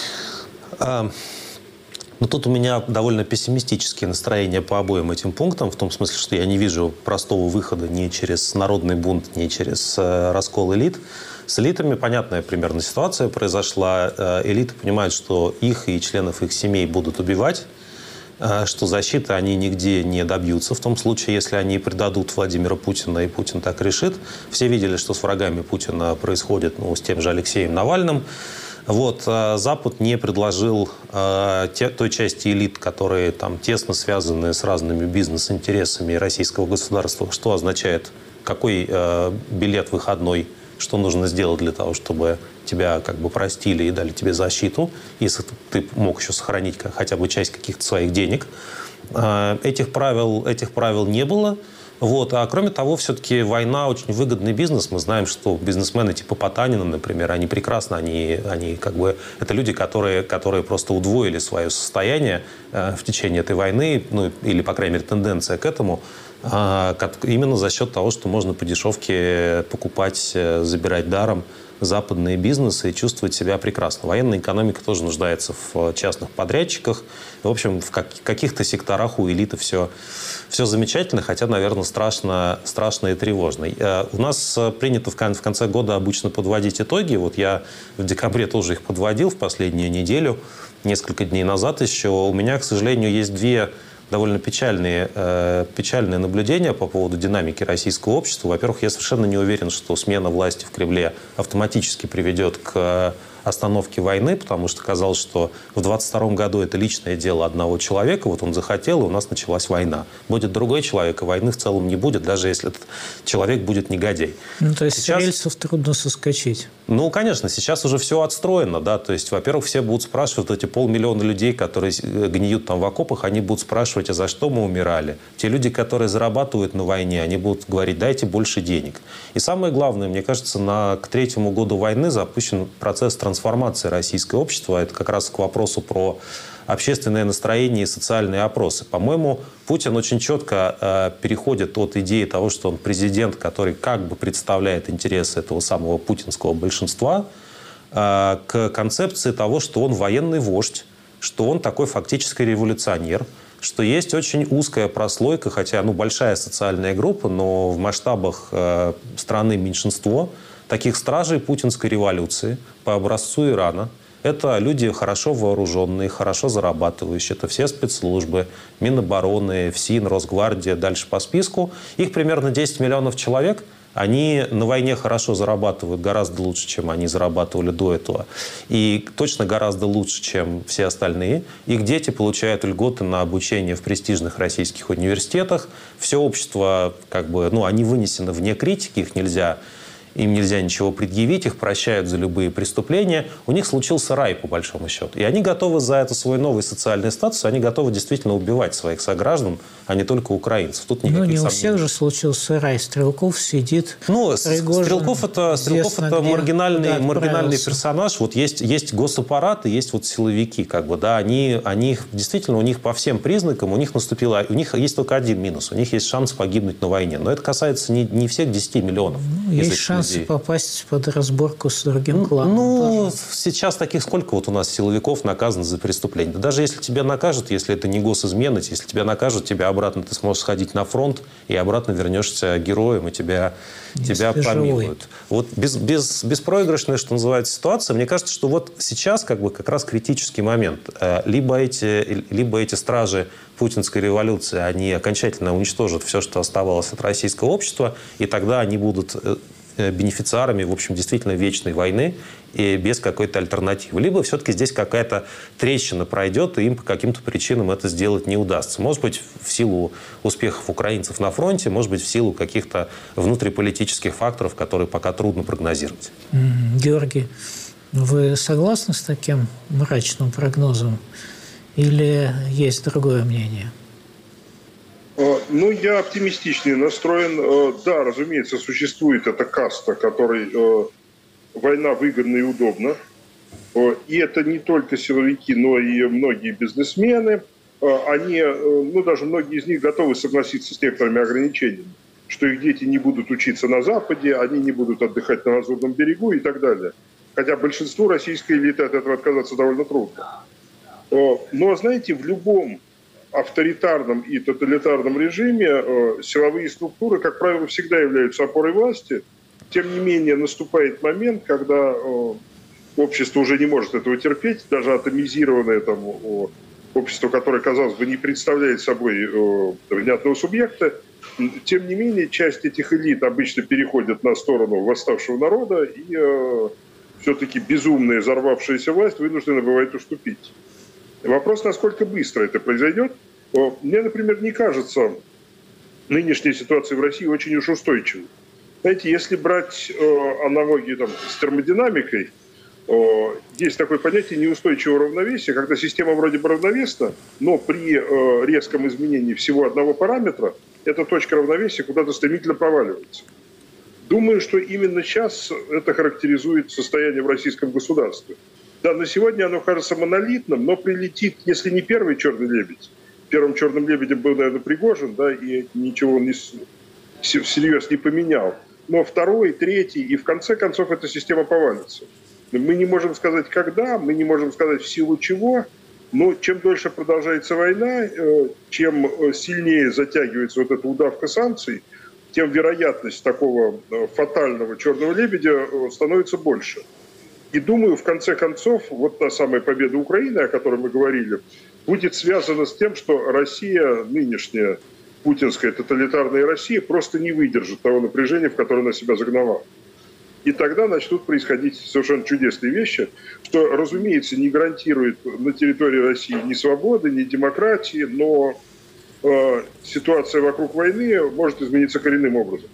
Но тут у меня довольно пессимистические настроения по обоим этим пунктам, в том смысле, что я не вижу простого выхода ни через народный бунт, ни через раскол элит. С элитами понятная примерно ситуация произошла. Элиты понимают, что их и членов их семей будут убивать, что защиты они нигде не добьются в том случае, если они предадут Владимира Путина, и Путин так решит. Все видели, что с врагами Путина происходит, с тем же Алексеем Навальным. Вот, Запад не предложил той части элит, которые там тесно связаны с разными бизнес-интересами российского государства, что означает, какой билет выходной, что нужно сделать для того, чтобы тебя как бы простили и дали тебе защиту, если ты мог еще сохранить хотя бы часть каких-то своих денег. Этих правил не было. Вот. А кроме того, все-таки война очень выгодный бизнес. Мы знаем, что бизнесмены типа Потанина, например, они прекрасно, они как бы это люди, которые просто удвоили свое состояние в течение этой войны, или, по крайней мере, тенденция к этому, именно за счет того, что можно по дешевке покупать, забирать даром западные бизнесы и чувствовать себя прекрасно. Военная экономика тоже нуждается в частных подрядчиках. В общем, в каких-то секторах у элиты все замечательно, хотя, наверное, страшно и тревожно. У нас принято в конце года обычно подводить итоги. Вот я в декабре тоже их подводил в последнюю неделю, несколько дней назад еще. У меня, к сожалению, есть две довольно печальные наблюдения по поводу динамики российского общества. Во-первых, я совершенно не уверен, что смена власти в Кремле автоматически приведет к остановки войны, потому что казалось, что в 22 году это личное дело одного человека, вот он захотел, и у нас началась война. Будет другой человек, и войны в целом не будет, даже если этот человек будет негодяй. Ну, то есть сейчас... с рельсов трудно соскочить. Ну, конечно, сейчас уже все отстроено, да, то есть, во-первых, все будут спрашивать, эти 500 000 людей, которые гниют там в окопах, они будут спрашивать, а за что мы умирали? Те люди, которые зарабатывают на войне, они будут говорить, дайте больше денег. И самое главное, мне кажется, к 3-му году войны запущен процесс трансформации российского общества. Это как раз к вопросу про общественное настроение и социальные опросы. По-моему, Путин очень четко переходит от идеи того, что он президент, который как бы представляет интересы этого самого путинского большинства, к концепции того, что он военный вождь, что он такой фактически революционер, что есть очень узкая прослойка, хотя большая социальная группа, но в масштабах страны меньшинство, таких стражей путинской революции по образцу Ирана. Это люди хорошо вооруженные, хорошо зарабатывающие. Это все спецслужбы, Минобороны, ФСИН, Росгвардия, дальше по списку. Их примерно 10 миллионов человек. Они на войне хорошо зарабатывают, гораздо лучше, чем они зарабатывали до этого. И точно гораздо лучше, чем все остальные. Их дети получают льготы на обучение в престижных российских университетах. Все общество, они вынесены вне критики, им нельзя ничего предъявить, их прощают за любые преступления. У них случился рай, по большому счету. И они готовы за это свой новый социальный статус, они готовы действительно убивать своих сограждан, а не только украинцев. Тут никаких сомнений. У всех же случился рай. Стрелков сидит. Стрелков это маргинальный персонаж. Вот есть госаппарат и есть силовики. Они действительно, у них по всем признакам, у них есть только один минус. У них есть шанс погибнуть на войне. Но это касается не всех 10 миллионов. Есть шанс попасть под разборку с другим кланом. Сейчас таких сколько у нас силовиков наказано за преступление? Да даже если тебя накажут, если это не госизмена, если тебя накажут, тебя обратно ты сможешь сходить на фронт и обратно вернешься героем, и тебя помилуют. Беспроигрышная, что называется, ситуация. Мне кажется, что сейчас как раз критический момент. Либо эти стражи путинской революции, они окончательно уничтожат все, что оставалось от российского общества, и тогда они будут бенефициарами, в общем, действительно вечной войны и без какой-то альтернативы. Либо все-таки здесь какая-то трещина пройдет, и им по каким-то причинам это сделать не удастся. Может быть, в силу успехов украинцев на фронте, может быть, в силу каких-то внутриполитических факторов, которые пока трудно прогнозировать. Георгий, вы согласны с таким мрачным прогнозом? Или есть другое мнение? Я оптимистичнее настроен. Да, разумеется, существует эта каста, которой война выгодна и удобна. И это не только силовики, но и многие бизнесмены. Они, даже многие из них готовы согласиться с некоторыми ограничениями, что их дети не будут учиться на Западе, они не будут отдыхать на Лазурном берегу и так далее. Хотя большинству российской элиты от этого отказаться довольно трудно. Но, знаете, в любом авторитарном и тоталитарном режиме силовые структуры, как правило, всегда являются опорой власти. Тем не менее, наступает момент, когда общество уже не может этого терпеть, даже атомизированное общество, которое, казалось бы, не представляет собой внятного субъекта. Тем не менее, часть этих элит обычно переходит на сторону восставшего народа, и все-таки безумная взорвавшаяся власть вынуждена бывает уступить. Вопрос, насколько быстро это произойдет. Мне, например, не кажется нынешняя ситуация в России очень уж устойчивой. Знаете, если брать аналогии с термодинамикой, есть такое понятие неустойчивого равновесия, когда система вроде бы равновесна, но при резком изменении всего одного параметра эта точка равновесия куда-то стремительно проваливается. Думаю, что именно сейчас это характеризует состояние в российском государстве. Да, на сегодня оно кажется монолитным, но прилетит, если не первый черный лебедь. Первым черным лебедем был, наверное, Пригожин, да, и ничего он всерьез не поменял. Но второй, третий, и в конце концов эта система повалится. Мы не можем сказать, когда, мы не можем сказать, в силу чего, но чем дольше продолжается война, чем сильнее затягивается эта удавка санкций, тем вероятность такого фатального черного лебедя становится больше. И думаю, в конце концов, та самая победа Украины, о которой мы говорили, будет связана с тем, что Россия, нынешняя путинская тоталитарная Россия, просто не выдержит того напряжения, в которое она себя загнала. И тогда начнут происходить совершенно чудесные вещи, что, разумеется, не гарантирует на территории России ни свободы, ни демократии, но ситуация вокруг войны может измениться коренным образом.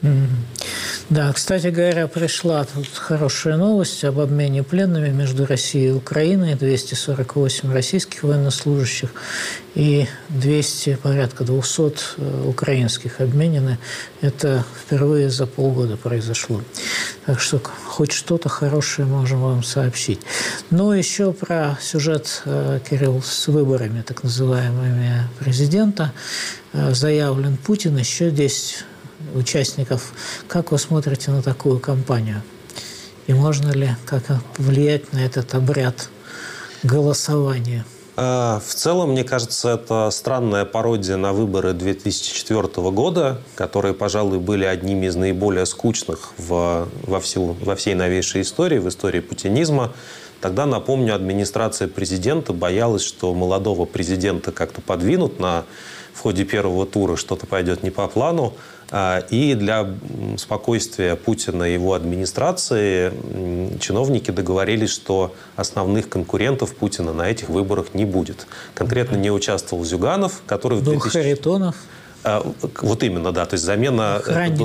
Да, кстати говоря, пришла тут хорошая новость об обмене пленными между Россией и Украиной. 248 российских военнослужащих и порядка 200 украинских обменены. Это впервые за полгода произошло. Так что хоть что-то хорошее можем вам сообщить. Но еще про сюжет, Кирилл, с выборами так называемыми президента. Заявлен Путин, еще 10 участников. Как вы смотрите на такую кампанию? И можно ли как повлиять на этот обряд голосования? В целом, мне кажется, это странная пародия на выборы 2004 года, которые, пожалуй, были одними из наиболее скучных во всей новейшей истории, в истории путинизма. Тогда, напомню, администрация президента боялась, что молодого президента как-то подвинут в ходе первого тура, что-то пойдет не по плану. И для спокойствия Путина и его администрации чиновники договорились, что основных конкурентов Путина на этих выборах не будет. Конкретно не участвовал Зюганов, который... Был Харитонов. Вот именно, да. То есть замена...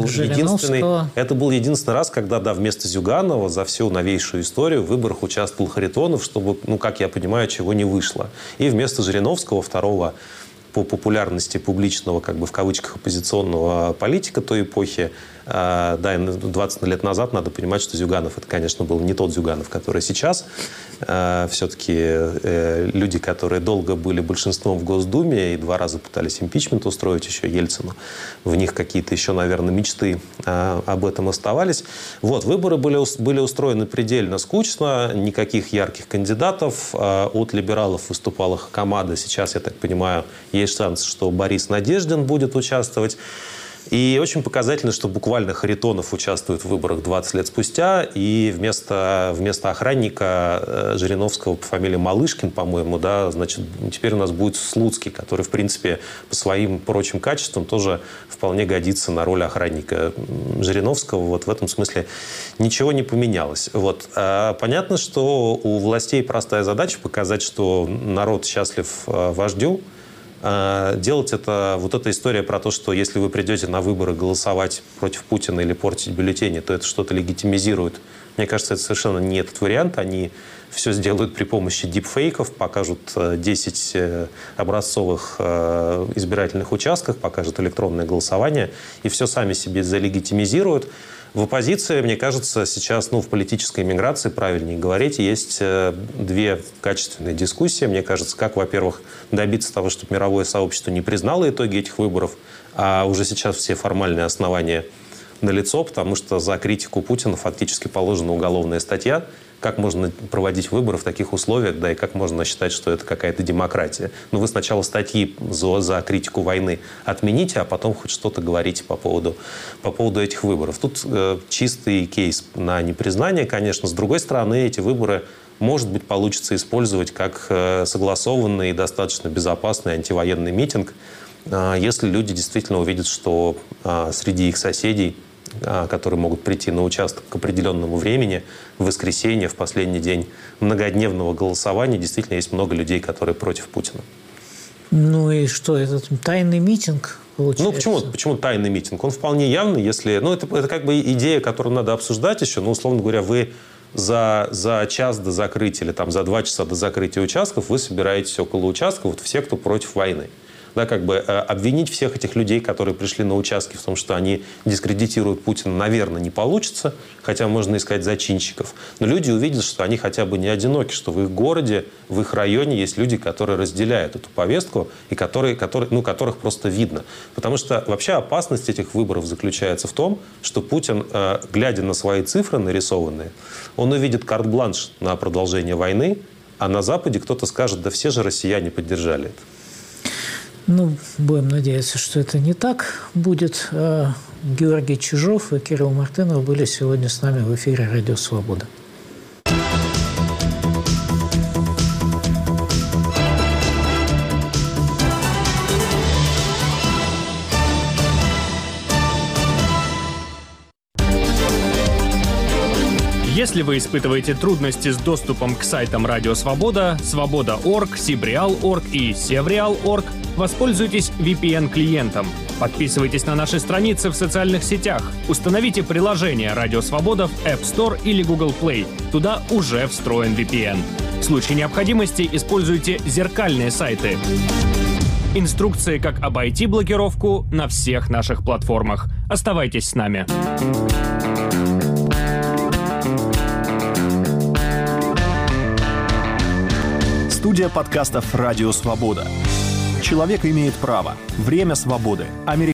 Это был единственный раз, когда, да, вместо Зюганова за всю новейшую историю в выборах участвовал Харитонов, чтобы, как я понимаю, чего не вышло. И вместо Жириновского, второго по популярности публичного, в кавычках, оппозиционного политика той эпохи, 20 лет назад, надо понимать, что Зюганов, это, конечно, был не тот Зюганов, который сейчас. Все-таки люди, которые долго были большинством в Госдуме и 2 раза пытались импичмент устроить еще Ельцину, в них какие-то еще, наверное, мечты об этом оставались. Выборы были устроены предельно скучно, никаких ярких кандидатов. От либералов выступала Хакамада. Сейчас, я так понимаю, есть шанс, что Борис Надеждин будет участвовать. И очень показательно, что буквально Харитонов участвует в выборах 20 лет спустя, и вместо охранника Жириновского по фамилии Малышкин, по-моему, теперь у нас будет Слуцкий, который, в принципе, по своим прочим качествам тоже вполне годится на роль охранника Жириновского. В этом смысле ничего не поменялось. Понятно, что у властей простая задача показать, что народ счастлив вождю. Делать это, эта история про то, что если вы придете на выборы голосовать против Путина или портить бюллетени, то это что-то легитимизирует. Мне кажется, это совершенно не этот вариант. Они все сделают при помощи дипфейков, покажут 10 образцовых избирательных участков, покажут электронное голосование, и все сами себе залегитимизируют. В оппозиции, мне кажется, сейчас, в политической миграции, правильнее говорить, есть 2 качественные дискуссии. Мне кажется, как, во-первых, добиться того, чтобы мировое сообщество не признало итоги этих выборов, а уже сейчас все формальные основания налицо, потому что за критику Путина фактически положена уголовная статья. Как можно проводить выборы в таких условиях, и как можно считать, что это какая-то демократия? Вы сначала статьи за критику войны отмените, а потом хоть что-то говорите по поводу этих выборов. Тут чистый кейс на непризнание, конечно. С другой стороны, эти выборы, может быть, получится использовать как согласованный и достаточно безопасный антивоенный митинг, если люди действительно увидят, что среди их соседей, которые могут прийти на участок к определенному времени, в воскресенье, в последний день многодневного голосования, действительно есть много людей, которые против Путина. И что, этот тайный митинг получается? Почему тайный митинг? Он вполне явный, если... это идея, которую надо обсуждать еще. Условно говоря, вы за час до закрытия или за 2 часа до закрытия участков вы собираетесь около участков, все, кто против войны. Обвинить всех этих людей, которые пришли на участки, в том, что они дискредитируют Путина, наверное, не получится, хотя можно искать зачинщиков. Но люди увидят, что они хотя бы не одиноки, что в их городе, в их районе есть люди, которые разделяют эту повестку и которых просто видно. Потому что вообще опасность этих выборов заключается в том, что Путин, глядя на свои цифры нарисованные, он увидит карт-бланш на продолжение войны, а на Западе кто-то скажет, да все же россияне поддержали это. Будем надеяться, что это не так будет. Георгий Чижов и Кирилл Мартынов были сегодня с нами в эфире «Радио Свобода». Если вы испытываете трудности с доступом к сайтам Радио Свобода, Свобода.орг, Сибреал.орг и Севреал.орг, воспользуйтесь VPN-клиентом. Подписывайтесь на наши страницы в социальных сетях. Установите приложение «Радио Свобода» в App Store или Google Play. Туда уже встроен VPN. В случае необходимости используйте зеркальные сайты. Инструкции, как обойти блокировку, на всех наших платформах. Оставайтесь с нами. Студия подкастов «Радио Свобода». Человек имеет право. Время свободы.